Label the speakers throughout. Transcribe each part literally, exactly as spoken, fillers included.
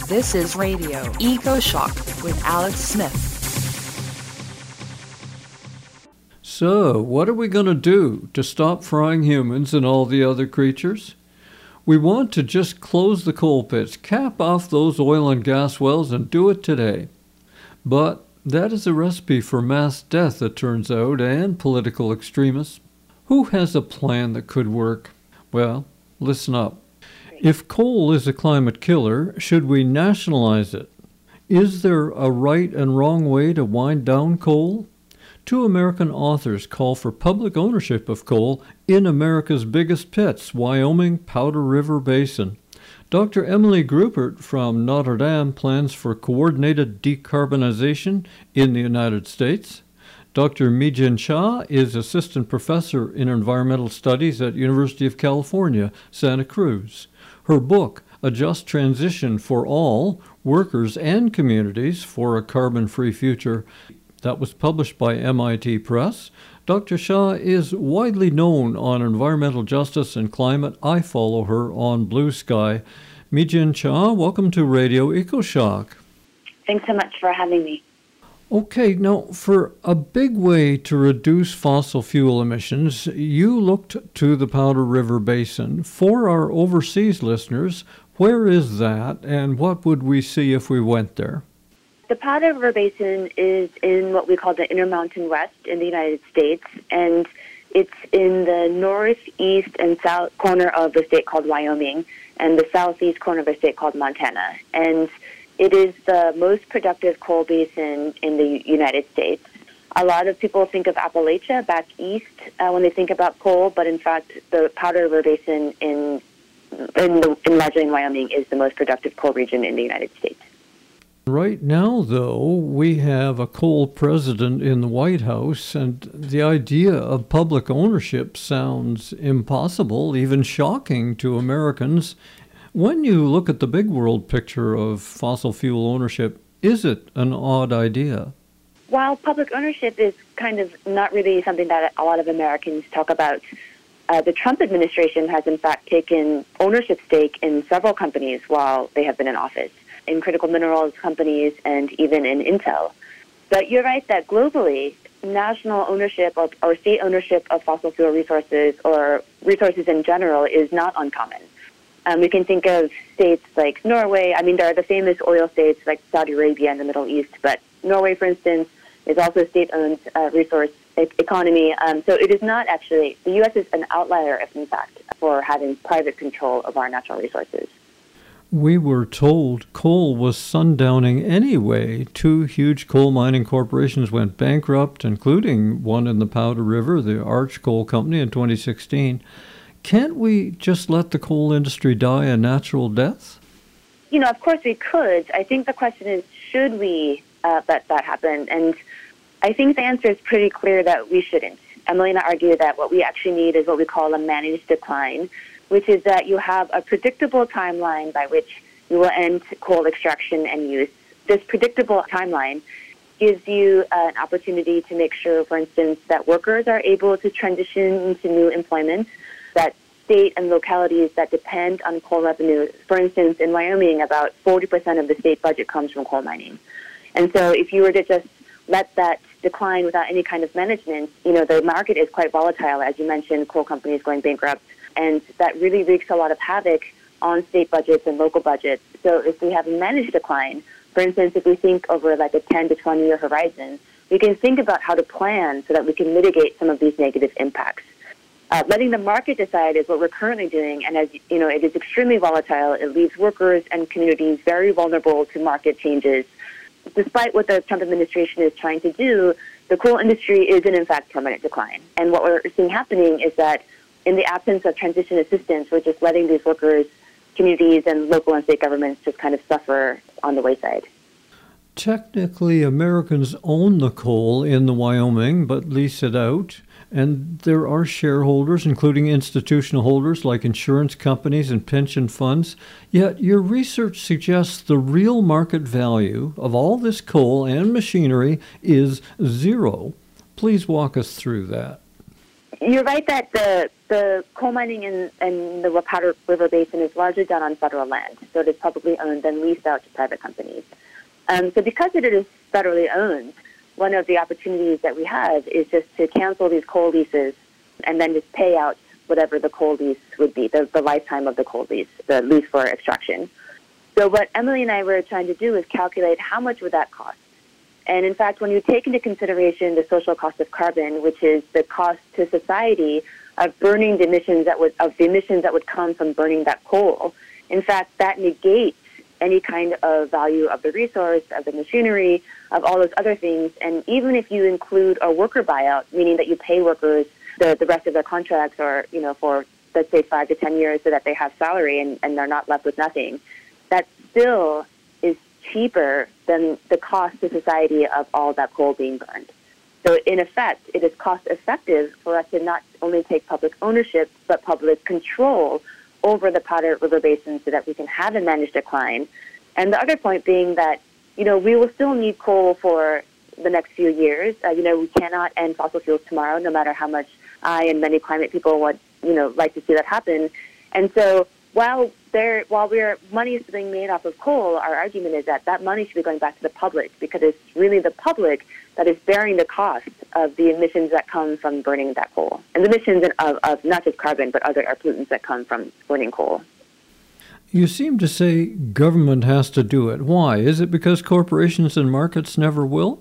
Speaker 1: This is Radio Eco Shock with Alex Smith.
Speaker 2: So, what are we going to do to stop frying humans and all the other creatures? We want to just close the coal pits, cap off those oil and gas wells, and do it today. But that is a recipe for mass death, it turns out, and political extremists. Who has a plan that could work? Well, listen up. If coal is a climate killer, should we nationalize it? Is there a right and wrong way to wind down coal? Two American authors call for public ownership of coal in America's biggest pits, Wyoming Powder River Basin. Doctor Emily Grubert from Notre Dame plans for coordinated decarbonization in the United States. Doctor Mi-Jin Cha is assistant professor in environmental studies at University of California, Santa Cruz. Her book, A Just Transition for All, Workers and Communities for a Carbon-Free Future, that was published by M I T Press. Doctor Shah is widely known on environmental justice and climate. I follow her on Blue Sky. Mi-Jin Cha, welcome to Radio EcoShock.
Speaker 3: Thanks so much for having me.
Speaker 2: Okay, now for a big way to reduce fossil fuel emissions, you looked to the Powder River Basin. For our overseas listeners, where is that and what would we see if we went there?
Speaker 3: The Powder River Basin is in what we call the Intermountain West in the United States, and it's in the northeast and south corner of the state called Wyoming and the southeast corner of the state called Montana. And it is the most productive coal basin in the United States. A lot of people think of Appalachia back east uh, when they think about coal, but in fact, the Powder River Basin in in, the, in largely in Wyoming is the most productive coal region in the United States.
Speaker 2: Right now, though, we have a coal president in the White House, and the idea of public ownership sounds impossible, even shocking to Americans. When you look at the big world picture of fossil fuel ownership, is it an odd idea?
Speaker 3: While public ownership is kind of not really something that a lot of Americans talk about, uh, the Trump administration has in fact taken ownership stake in several companies while they have been in office, in critical minerals companies and even in Intel. But you're right that globally, national ownership of, or state ownership of fossil fuel resources or resources in general is not uncommon. Um, we can think of states like Norway. I mean, there are the famous oil states like Saudi Arabia and the Middle East, but Norway, for instance, is also a state-owned uh, resource e- economy. Um, so it is not actually, the U S is an outlier, if in fact, for having private control of our natural resources.
Speaker 2: We were told coal was sundowning anyway. Two huge coal mining corporations went bankrupt, including one in the Powder River, the Arch Coal Company, in twenty sixteen. Can't we just let the coal industry die a natural death?
Speaker 3: You know, of course we could. I think the question is, should we uh, let that happen? And I think the answer is pretty clear that we shouldn't. Emily and I argue that what we actually need is what we call a managed decline, which is that you have a predictable timeline by which you will end coal extraction and use. This predictable timeline gives you uh, an opportunity to make sure, for instance, that workers are able to transition into new employment, that state and localities that depend on coal revenue, for instance, in Wyoming, about forty percent of the state budget comes from coal mining. And so if you were to just let that decline without any kind of management, you know, the market is quite volatile, as you mentioned, coal companies going bankrupt, and that really wreaks a lot of havoc on state budgets and local budgets. So if we have a managed decline, for instance, if we think over like a ten to twenty year horizon, we can think about how to plan so that we can mitigate some of these negative impacts. Uh, letting the market decide is what we're currently doing, and as you know, it is extremely volatile. It leaves workers and communities very vulnerable to market changes. Despite what the Trump administration is trying to do, the coal industry is in, in fact, permanent decline. And what we're seeing happening is that in the absence of transition assistance, we're just letting these workers, communities, and local and state governments just kind of suffer on the wayside.
Speaker 2: Technically, Americans own the coal in the Wyoming, but lease it out. And there are shareholders, including institutional holders like insurance companies and pension funds. Yet your research suggests the real market value of all this coal and machinery is zero. Please walk us through that.
Speaker 3: You're right that the the coal mining in, in the Powder River Basin is largely done on federal land, so it is publicly owned and leased out to private companies. Um, so because it is federally owned, one of the opportunities that we have is just to cancel these coal leases and then just pay out whatever the coal lease would be, the, the lifetime of the coal lease, the lease for extraction. So what Emily and I were trying to do is calculate how much would that cost. And in fact, when you take into consideration the social cost of carbon, which is the cost to society of burning the emissions that would of the emissions that would come from burning that coal, in fact, that negates any kind of value of the resource, of the machinery, of all those other things. And even if you include a worker buyout, meaning that you pay workers the, the rest of their contracts, or you know, for let's say five to ten years, so that they have salary and, and they're not left with nothing, that still is cheaper than the cost to society of all that coal being burned. So in effect, it is cost effective for us to not only take public ownership, but public control over the Powder River Basin so that we can have a managed decline. And the other point being that, you know, we will still need coal for the next few years. Uh, you know, we cannot end fossil fuels tomorrow, no matter how much I and many climate people would, you know, like to see that happen. And so while there, while we're money is being made off of coal, our argument is that that money should be going back to the public, because it's really the public that is bearing the cost of the emissions that come from burning that coal, and the emissions of, of not just carbon, but other air pollutants that come from burning coal.
Speaker 2: You seem to say government has to do it. Why? Is it because corporations and markets never will?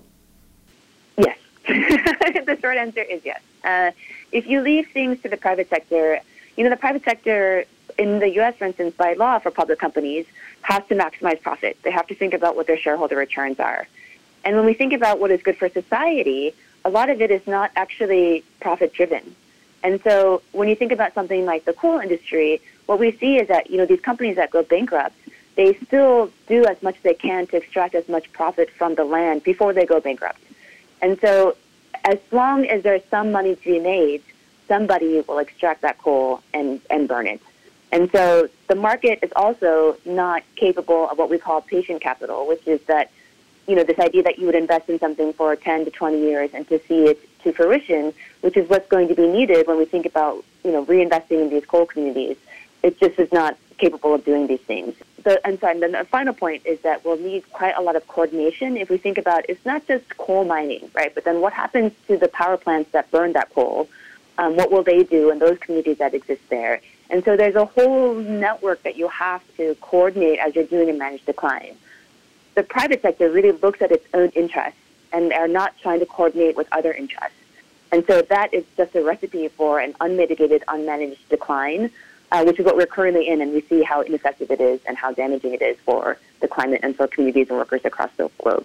Speaker 3: Yes. The short answer is yes. Uh, if you leave things to the private sector, you know, the private sector in the U S, for instance, by law for public companies, has to maximize profit. They have to think about what their shareholder returns are. And when we think about what is good for society, a lot of it is not actually profit-driven. And so when you think about something like the coal industry, what we see is that, you know, these companies that go bankrupt, they still do as much as they can to extract as much profit from the land before they go bankrupt. And so as long as there's some money to be made, somebody will extract that coal and, and burn it. And so the market is also not capable of what we call patient capital, which is that, you know, this idea that you would invest in something for ten to twenty years and to see it to fruition, which is what's going to be needed when we think about, you know, reinvesting in these coal communities. It just is not capable of doing these things. So, and so, and then the final point is that we'll need quite a lot of coordination if we think about, it's not just coal mining, right? But then what happens to the power plants that burn that coal? Um, what will they do in those communities that exist there? And so there's a whole network that you have to coordinate as you're doing a managed decline. The private sector really looks at its own interests and are not trying to coordinate with other interests. And so that is just a recipe for an unmitigated, unmanaged decline, uh, which is what we're currently in, and we see how ineffective it is and how damaging it is for the climate and for communities and workers across the globe.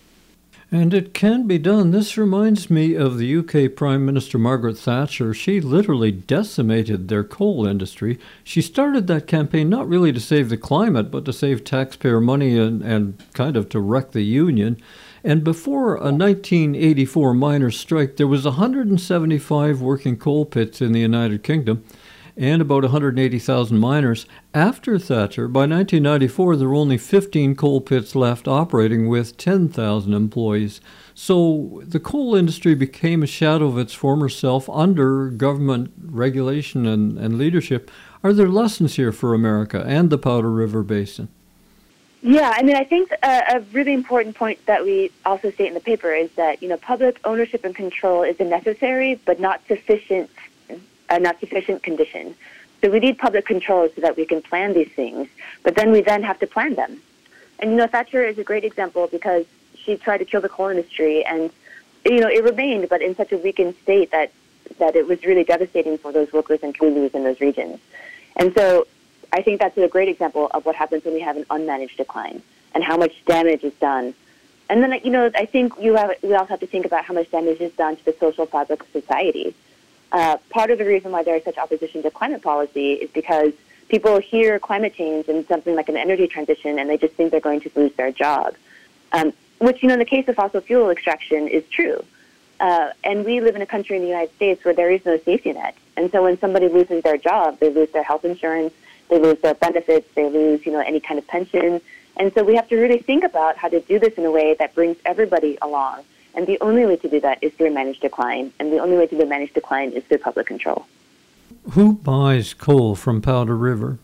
Speaker 2: And it can be done. This reminds me of the U K Prime Minister Margaret Thatcher. She literally decimated their coal industry. She started that campaign not really to save the climate, but to save taxpayer money and, and kind of to wreck the union. And before a nineteen eighty-four miners' strike, there was one hundred seventy-five working coal pits in the United Kingdom and about one hundred eighty thousand miners. After Thatcher, by nineteen ninety-four, there were only fifteen coal pits left operating with ten thousand employees. So the coal industry became a shadow of its former self under government regulation and, and leadership. Are there lessons here for America and the Powder River Basin?
Speaker 3: Yeah, I mean, I think a, a really important point that we also state in the paper is that, you know, public ownership and control is a necessary but not sufficient a not sufficient condition. So we need public control so that we can plan these things, but then we then have to plan them. And, you know, Thatcher is a great example because she tried to kill the coal industry, and, you know, it remained, but in such a weakened state that, that it was really devastating for those workers and communities in those regions. And so I think that's a great example of what happens when we have an unmanaged decline and how much damage is done. And then, you know, I think you have, we also have to think about how much damage is done to the social fabric of society. Uh, part of the reason why there is such opposition to climate policy is because people hear climate change and something like an energy transition, and they just think they're going to lose their job, um, which, you know, in the case of fossil fuel extraction is true. Uh, and we live in a country in the United States where there is no safety net. And so when somebody loses their job, they lose their health insurance, they lose their benefits, they lose, you know, any kind of pension. And so we have to really think about how to do this in a way that brings everybody along And the only way to do that is through managed decline. And the only way to do managed decline is through public control.
Speaker 2: Who buys coal from Powder River?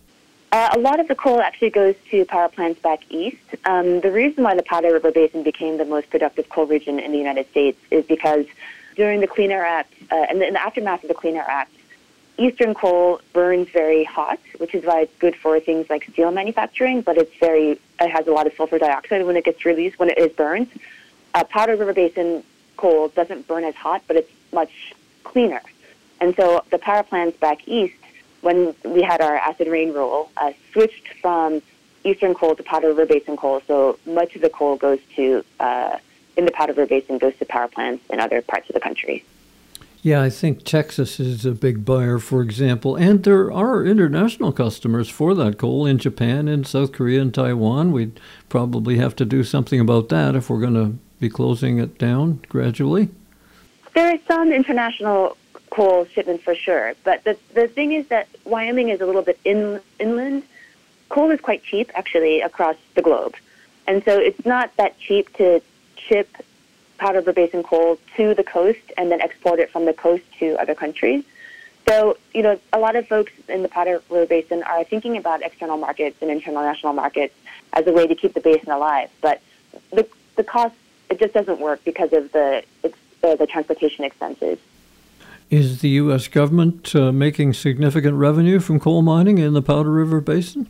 Speaker 3: Uh, a lot of the coal actually goes to power plants back east. Um, the reason why the Powder River Basin became the most productive coal region in the United States is because during the Clean Air Act, uh, and in the aftermath of the Clean Air Act, eastern coal burns very hot, which is why it's good for things like steel manufacturing, but it's very, it has a lot of sulfur dioxide when it gets released, when it is burned. Uh, Powder River Basin coal doesn't burn as hot, but it's much cleaner. And so the power plants back east, when we had our acid rain rule, uh, switched from eastern coal to Powder River Basin coal. So much of the coal goes to, uh, in the Powder River Basin, goes to power plants in other parts of the country.
Speaker 2: Yeah, I think Texas is a big buyer, for example, and there are international customers for that coal in Japan, in South Korea, and Taiwan. We'd probably have to do something about that if we're going to be closing it down gradually.
Speaker 3: There are some international coal shipments for sure, but the the thing is that Wyoming is a little bit in, inland. Coal is quite cheap, actually, across the globe. And so it's not that cheap to ship Powder River Basin coal to the coast and then export it from the coast to other countries. So, you know, a lot of folks in the Powder River Basin are thinking about external markets and international markets as a way to keep the basin alive. But the the cost, it just doesn't work because of the it's, uh, the transportation expenses.
Speaker 2: Is the U S government uh, making significant revenue from coal mining in the Powder River Basin?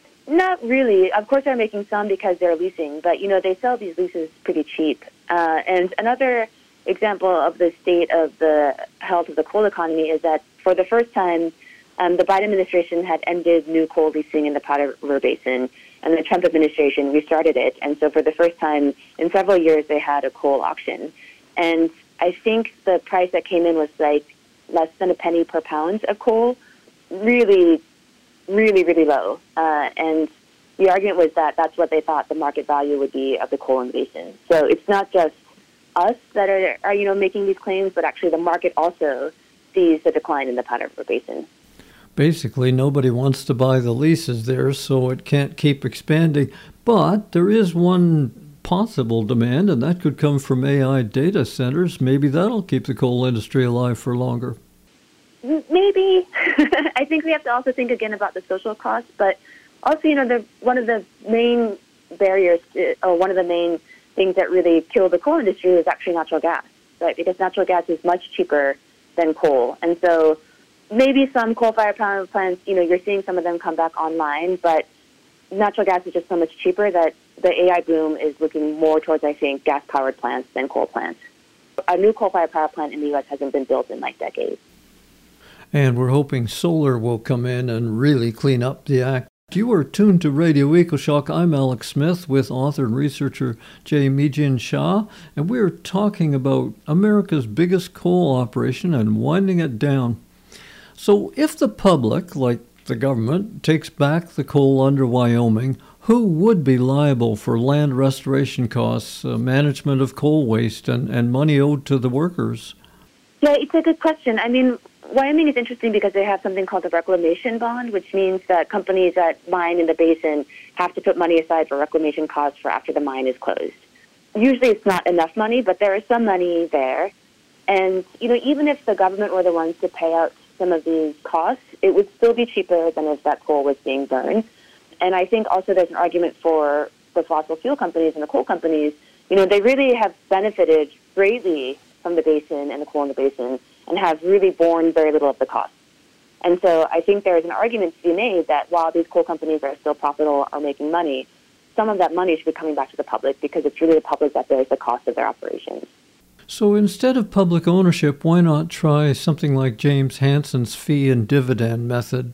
Speaker 3: Not really. Of course, they're making some because they're leasing, but, you know, they sell these leases pretty cheap. Uh, and another example of the state of the health of the coal economy is that for the first time, um, the Biden administration had ended new coal leasing in the Powder River Basin, and the Trump administration restarted it. And so for the first time in several years, they had a coal auction. And I think the price that came in was like less than a penny per pound of coal, really, really, really low. Uh, and the argument was that that's what they thought the market value would be of the coal in the basin. So it's not just us that are, are you know, making these claims, but actually the market also sees the decline in the Powder River Basin.
Speaker 2: Basically, nobody wants to buy the leases there, so it can't keep expanding. But there is one possible demand, and that could come from A I data centers. Maybe that'll keep the coal industry alive for longer.
Speaker 3: Maybe. I think we have to also think again about the social costs, but also, you know, the, one of the main barriers, to, or one of the main things that really kill the coal industry is actually natural gas, right? Because natural gas is much cheaper than coal. And so maybe some coal-fired power plants, you know, you're seeing some of them come back online, but natural gas is just so much cheaper that the A I boom is looking more towards, I think, gas-powered plants than coal plants. A new coal-fired power plant in the U S hasn't been built in like decades.
Speaker 2: And we're hoping solar will come in and really clean up the act. You are tuned to Radio EcoShock. I'm Alex Smith with author and researcher Jay Meejin Shah, and we're talking about America's biggest coal operation and winding it down. So if the public, like the government, takes back the coal under Wyoming, who would be liable for land restoration costs, uh, management of coal waste, and, and money owed to the workers?
Speaker 3: Yeah, it's a good question. I mean, Wyoming is interesting because they have something called the reclamation bond, which means that companies that mine in the basin have to put money aside for reclamation costs for after the mine is closed. Usually it's not enough money, but there is some money there. And, you know, even if the government were the ones to pay out some of these costs, it would still be cheaper than if that coal was being burned. And I think also there's an argument for the fossil fuel companies and the coal companies. You know, they really have benefited greatly from the basin and the coal in the basin and have really borne very little of the cost. And so I think there is an argument to be made that while these coal companies are still profitable or making money, some of that money should be coming back to the public because it's really the public that bears the cost of their operations.
Speaker 2: So instead of public ownership, why not try something like James Hansen's fee and dividend method?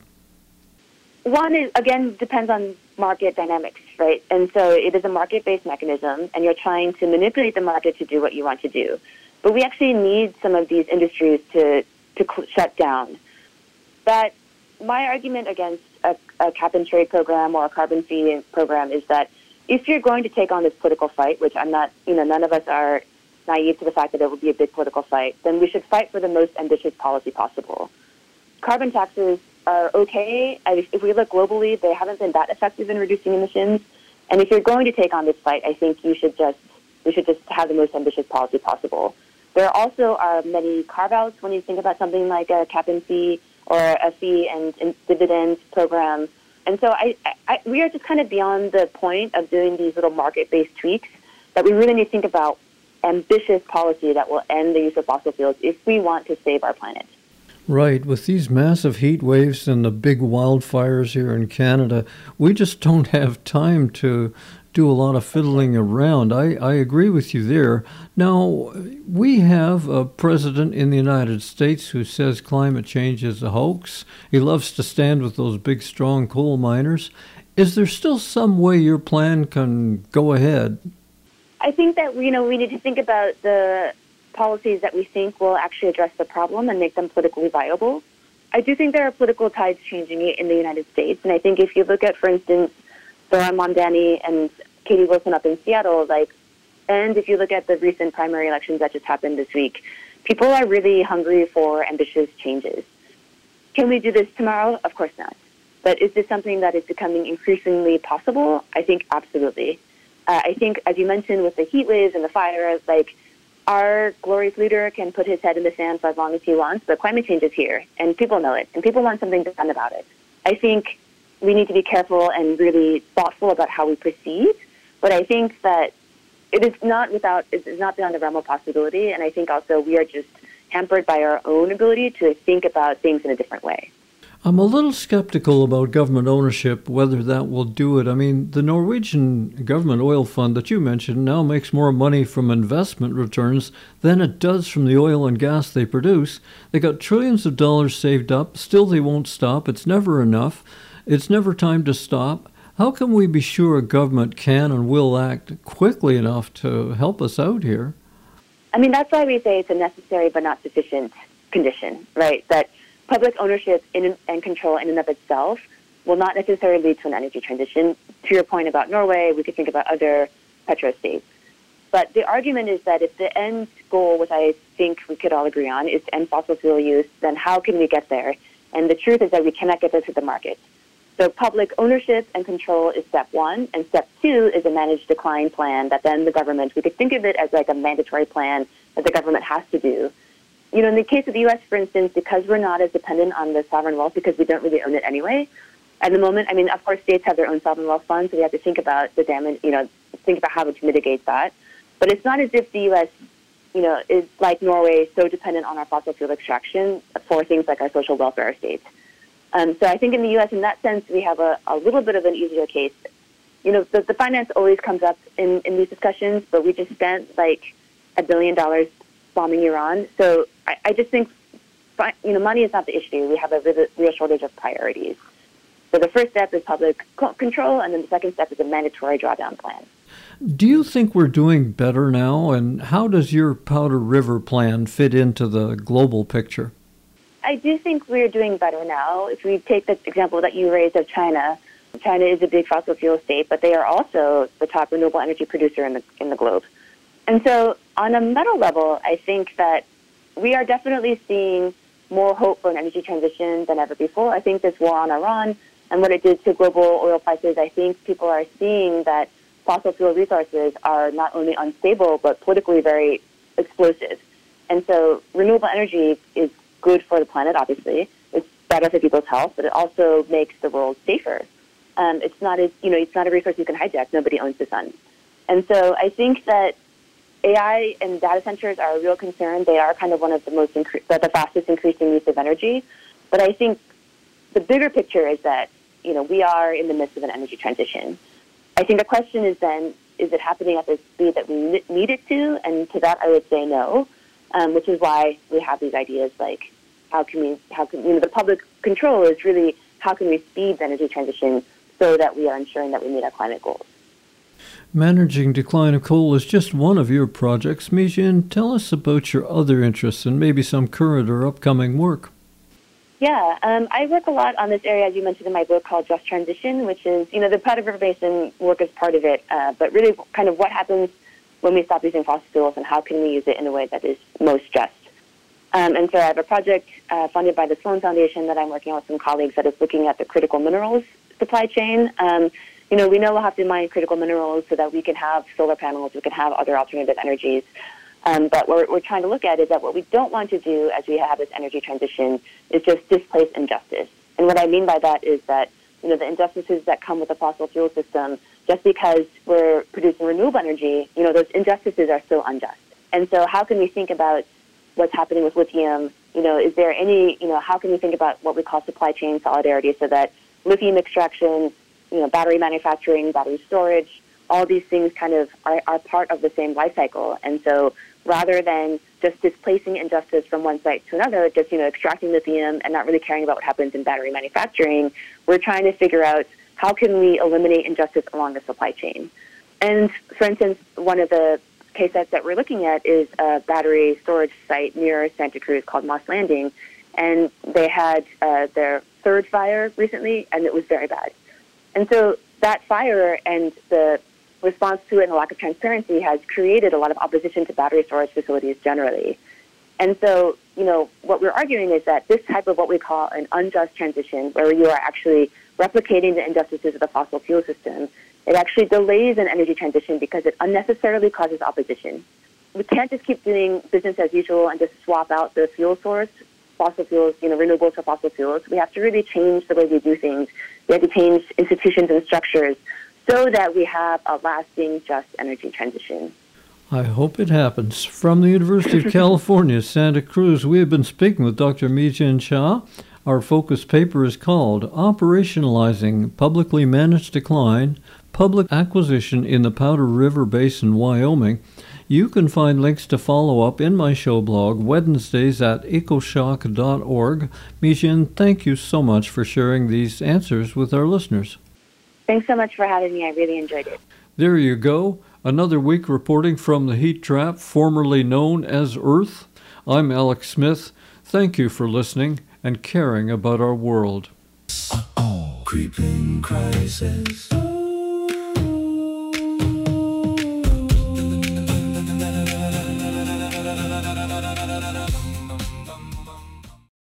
Speaker 3: One is, again, depends on market dynamics, right? And so it is a market-based mechanism, and you're trying to manipulate the market to do what you want to do. But we actually need some of these industries to, to cl- shut down. But my argument against a, a cap-and-trade program or a carbon fee program is that if you're going to take on this political fight, which I'm not, you know, none of us are naive to the fact that it will be a big political fight, then we should fight for the most ambitious policy possible. Carbon taxes are okay. If we look globally, they haven't been that effective in reducing emissions. And if you're going to take on this fight, I think you should just We should just have the most ambitious policy possible. There also are many carve-outs when you think about something like a cap and fee or a fee and, and dividends program. And so I, I, we are just kind of beyond the point of doing these little market-based tweaks, that we really need to think about ambitious policy that will end the use of fossil fuels if we want to save our planet.
Speaker 2: Right. With these massive heat waves and the big wildfires here in Canada, we just don't have time to do a lot of fiddling around. I, I agree with you there. Now, we have a president in the United States who says climate change is a hoax. He loves to stand with those big, strong coal miners. Is there still some way your plan can go ahead?
Speaker 3: I think that, you know, we need to think about the policies that we think will actually address the problem and make them politically viable. I do think there are political tides changing in the United States. And I think if you look at, for instance, Zohran Mamdani and Katie Wilson up in Seattle, like, and if you look at the recent primary elections that just happened this week, people are really hungry for ambitious changes. Can we do this tomorrow? Of course not. But is this something that is becoming increasingly possible? I think absolutely. Uh, I think, as you mentioned, with the heat waves and the fires, like, our glorious leader can put his head in the sand for as long as he wants, but climate change is here, and people know it, and people want something done about it. I think we need to be careful and really thoughtful about how we proceed, but I think that it is not without, it is not beyond the realm of possibility, and I think also we are just hampered by our own ability to think about things in a different way.
Speaker 2: I'm a little skeptical about government ownership, whether that will do it. I mean, the Norwegian government oil fund that you mentioned now makes more money from investment returns than it does from the oil and gas they produce. They got trillions of dollars saved up. Still, they won't stop. It's never enough. It's never time to stop. How can we be sure a government can and will act quickly enough to help us out here?
Speaker 3: I mean, that's why we say it's a necessary but not sufficient condition, right? That public ownership in, and control in and of itself will not necessarily lead to an energy transition. To your point about Norway, we could think about other petrostates. But the argument is that if the end goal, which I think we could all agree on, is to end fossil fuel use, then how can we get there? And the truth is that we cannot get there through the market. So public ownership and control is step one, and step two is a managed decline plan that then the government, we could think of it as like a mandatory plan that the government has to do. You know, in the case of the U S, for instance, because we're not as dependent on the sovereign wealth because we don't really own it anyway, at the moment, I mean, of course, states have their own sovereign wealth funds, so we have to think about the damage, you know, think about how to mitigate that. But it's not as if the U S, you know, is like Norway, so dependent on our fossil fuel extraction for things like our social welfare states. Um, so I think in the U S, in that sense, we have a, a little bit of an easier case. You know, the, the finance always comes up in, in these discussions, but we just spent like a billion dollars bombing Iran. So I, I just think, you know, money is not the issue. We have a real, real shortage of priorities. So the first step is public control, and then the second step is a mandatory drawdown plan.
Speaker 2: Do you think we're doing better now, and how does your Powder River plan fit into the global picture?
Speaker 3: I do think we're doing better now. If we take the example that you raised of China, China is a big fossil fuel state, but they are also the top renewable energy producer in the in the globe. And so on a meta level, I think that we are definitely seeing more hope for an energy transition than ever before. I think this war on Iran and what it did to global oil prices, I think people are seeing that fossil fuel resources are not only unstable, but politically very explosive. And so renewable energy is good for the planet, obviously. It's better for people's health, but it also makes the world safer. Um, it's not a, you know, it's not a resource you can hijack. Nobody owns the sun. And so I think that A I and data centers are a real concern. They are kind of one of the most, incre- the fastest increasing use of energy. But I think the bigger picture is that, you know, we are in the midst of an energy transition. I think the question is then, is it happening at the speed that we need it to? And to that, I would say no, um, which is why we have these ideas like, how can we, how can, you know, the public control is really, how can we speed the energy transition so that we are ensuring that we meet our climate goals?
Speaker 2: Managing decline of coal is just one of your projects. Mi-Jin, tell us about your other interests and maybe some current or upcoming work.
Speaker 3: Yeah, um, I work a lot on this area, as you mentioned in my book, called Just Transition, which is, you know, the Powder River Basin work is part of it, uh, but really kind of what happens when we stop using fossil fuels and how can we use it in a way that is most just. Um, and so I have a project uh, funded by the Sloan Foundation that I'm working on with some colleagues that is looking at the critical minerals supply chain. Um, you know, we know we'll have to mine critical minerals so that we can have solar panels, we can have other alternative energies. Um, but what we're trying to look at is that what we don't want to do as we have this energy transition is just displace injustice. And what I mean by that is that, you know, the injustices that come with the fossil fuel system, just because we're producing renewable energy, you know, those injustices are still unjust. And so how can we think about what's happening with lithium? You know, is there any, you know, how can we think about what we call supply chain solidarity so that lithium extraction, you know, battery manufacturing, battery storage, all these things kind of are, are part of the same life cycle. And so rather than just displacing injustice from one site to another, just, you know, extracting lithium and not really caring about what happens in battery manufacturing, we're trying to figure out how can we eliminate injustice along the supply chain. And for instance, one of the case sets that we're looking at is a battery storage site near Santa Cruz called Moss Landing. And they had uh, their third fire recently, and it was very bad. And so that fire and the response to it and the lack of transparency has created a lot of opposition to battery storage facilities generally. And so, you know, what we're arguing is that this type of what we call an unjust transition, where you are actually replicating the injustices of the fossil fuel system, it actually delays an energy transition because it unnecessarily causes opposition. We can't just keep doing business as usual and just swap out the fuel source, fossil fuels, you know, renewables for fossil fuels. We have to really change the way we do things. We have to change institutions and structures so that we have a lasting, just energy transition.
Speaker 2: I hope it happens. From the University of California, Santa Cruz, we have been speaking with Doctor Mi-Jin Cha. Our focus paper is called Operationalizing Publicly Managed Decline, Public Acquisition in the Powder River Basin, Wyoming. You can find links to follow up in my show blog, Wednesdays at ecoshock dot org. Mi-Jin, thank you so much for sharing these answers with our listeners.
Speaker 3: Thanks so much for having me. I really enjoyed it.
Speaker 2: There you go. Another week reporting from the heat trap formerly known as Earth. I'm Alex Smith. Thank you for listening and caring about our world.
Speaker 4: Uh-oh, creeping crisis.